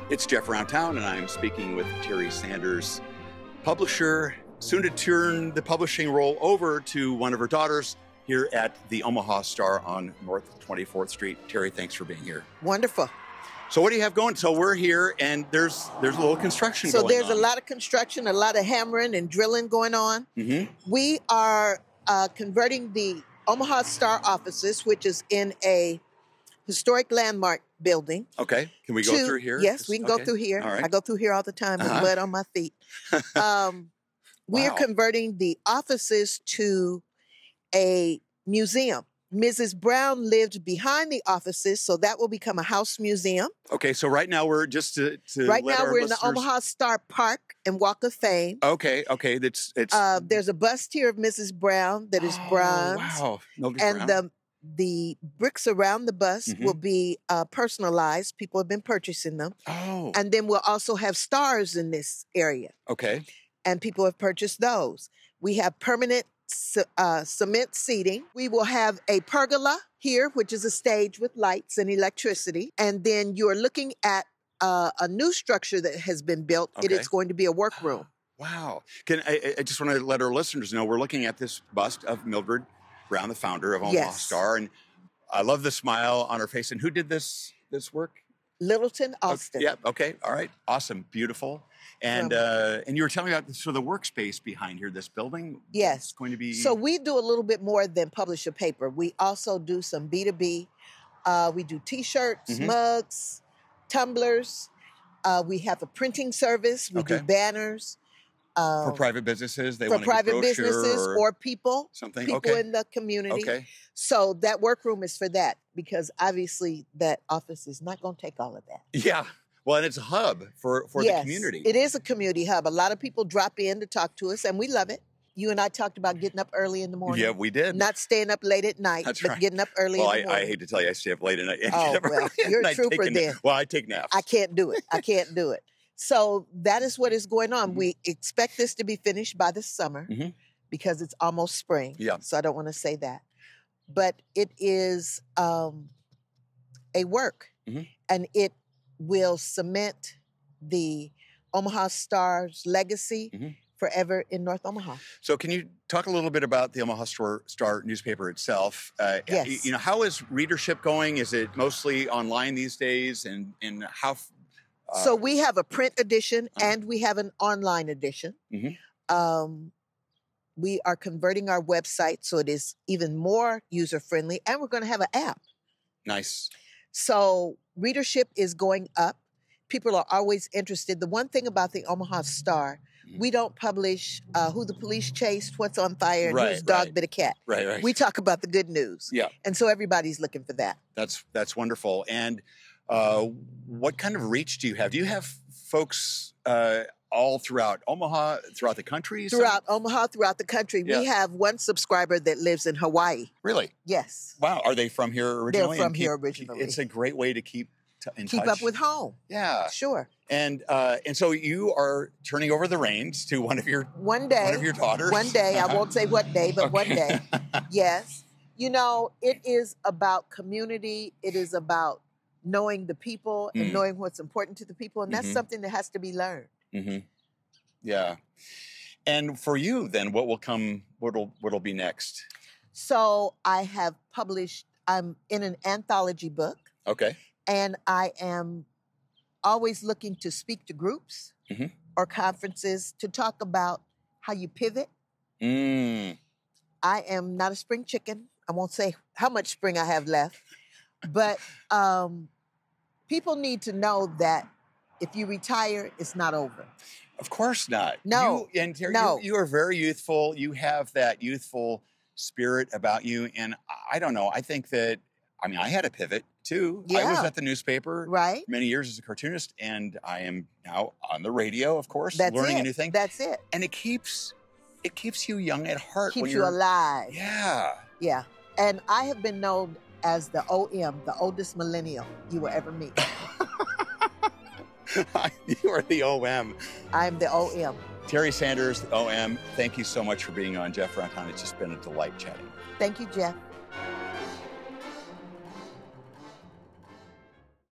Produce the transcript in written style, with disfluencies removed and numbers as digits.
It's Jeff Around Town, and I'm speaking with Terry Sanders, publisher, soon to turn the publishing role over to one of her daughters here at the Omaha Star on North 24th Street. Terry, thanks for being here. Wonderful. So what do you have going? So we're here, and there's a little construction going on. So there's a lot of construction, a lot of hammering and drilling going on. Mm-hmm. We are converting the Omaha Star offices, which is in a historic landmark building. Okay. Can we go through here? Yes, we can go through here. All right. I go through here all the time with blood on my feet. We are converting the offices to a museum. Mrs. Brown lived behind the offices, so that will become a house museum. Okay, so right now we're just to right let now our we're listeners... in the Omaha Star Park and Walk of Fame. Okay, it's there's a bust here of Mrs. Brown that is bronze. Wow, Mildred and Brown. the bricks around the bust will be personalized. People have been purchasing them. Oh, And then we'll also have stars in this area, okay. and people have purchased those. We have permanent cement seating. We will have a pergola here, which is a stage with lights and electricity. And then you're looking at a new structure that has been built. It Okay. is going to be a workroom. Wow. I just want to let our listeners know we're looking at this bust of Mildred Brown, the founder of Omaha Yes. Star, and I love the smile on her face. And who did this work? Littleton Austin. Yeah. Okay. All right. Awesome. Beautiful. And you were telling me about the workspace behind here, this building. Yes. It's going to be. So we do a little bit more than publish a paper. We also do some B2B. We do T-shirts, mugs, tumblers. We have a printing service. We do banners. For private businesses, they for want to private get brochure businesses or people, something. people Okay. in the community. Okay. So that workroom is for that, because obviously that office is not going to take all of that. Yeah. Well, and it's a hub for the community. It is a community hub. A lot of people drop in to talk to us, and we love it. You and I talked about getting up early in the morning. Yeah, we did. Not staying up late at night, That's but right. getting up early in the morning. I hate to tell you, I stay up late at night. Oh, well, you're a trooper then. Well, I take naps. I can't do it. I can't do it. So that is what is going on. We expect this to be finished by the summer because it's almost spring. Yeah. So I don't want to say that. But it is a work, and it will cement the Omaha Star's legacy forever in North Omaha. So can you talk a little bit about the Omaha Star newspaper itself? Yes. You know, how is readership going? Is it mostly online these days? And how... So we have a print edition and we have an online edition. We are converting our website so it is even more user-friendly, and we're going to have an app. Nice. So readership is going up. People are always interested. The one thing about the Omaha Star, we don't publish who the police chased, what's on fire, and whose dog bit a cat. Right. We talk about the good news. Yeah. And so everybody's looking for that. That's wonderful. And what kind of reach do you have? Do you have folks all throughout Omaha, throughout the country? Throughout Omaha, throughout the country. Yeah. We have one subscriber that lives in Hawaii. Really? Yes. Wow. Are they from here originally? They're from here originally. It's a great way to keep in touch. Keep up with home. Yeah. Sure. And so you are turning over the reins to one of your daughters. One day. I won't say what day, but one day. Yes. You know, it is about community. It is about knowing the people and knowing what's important to the people. And that's something that has to be learned. Yeah. And for you then, what will come, what'll be next? So I have published, I'm in an anthology book. Okay. And I am always looking to speak to groups or conferences to talk about how you pivot. I am not a spring chicken. I won't say how much spring I have left. But people need to know that if you retire, it's not over. Of course not. No. You are very youthful. You have that youthful spirit about you. And I don't know. I think that, I had a pivot too. Yeah. I was at the newspaper for many years as a cartoonist, and I am now on the radio, of course, That's learning it. a new thing. That's it. And it keeps you young at heart. Keeps you alive. Yeah. Yeah. And I have been known as the OM, the oldest millennial you will ever meet. You are the OM. I'm the OM. Terry Sanders, the OM, thank you so much for being on Jeff Around Town. It's just been a delight chatting. Thank you, Jeff.